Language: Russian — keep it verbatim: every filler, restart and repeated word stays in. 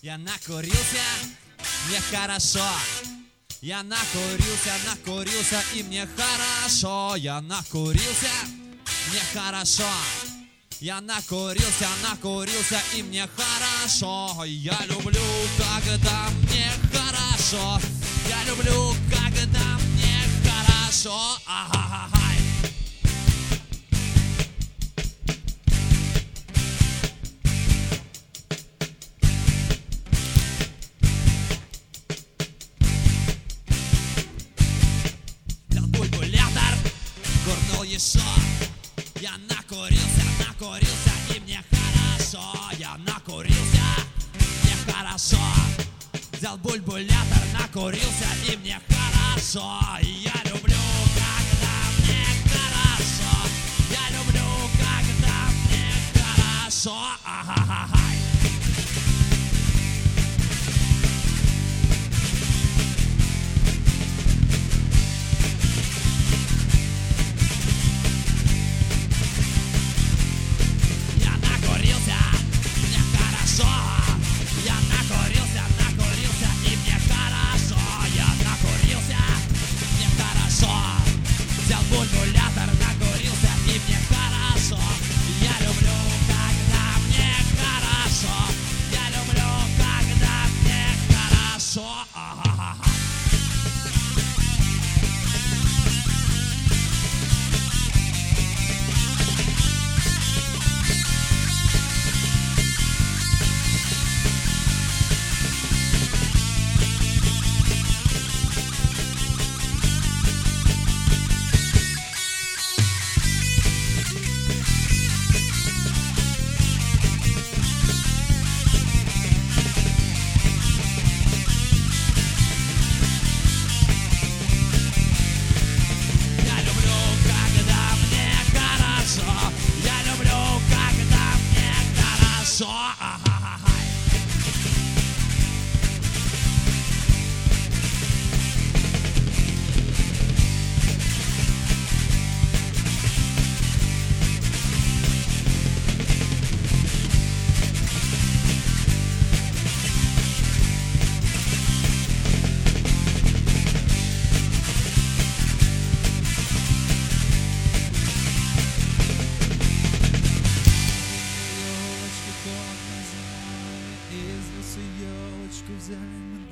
Я накурился, мне хорошо. Я накурился, накурился, и мне хорошо. Я накурился, мне хорошо. Я накурился, накурился, и мне хорошо. Я люблю, когда мне хорошо. Я люблю, когда мне хорошо. Ага-га-га. Курнул еще. Я накурился, накурился, и мне хорошо. Я накурился, мне хорошо. Взял бульбулятор, накурился, и мне хорошо. Я люблю, когда мне хорошо. Я люблю, когда мне хорошо. Ага-га-га. Я накурился, накурился, и мне хорошо. Я накурился, мне хорошо. Взял бульбулятор, накурился, и мне хорошо. Я люблю, когда мне хорошо. Я люблю, когда мне хорошо. Ага-га-га. Елочку взяли мы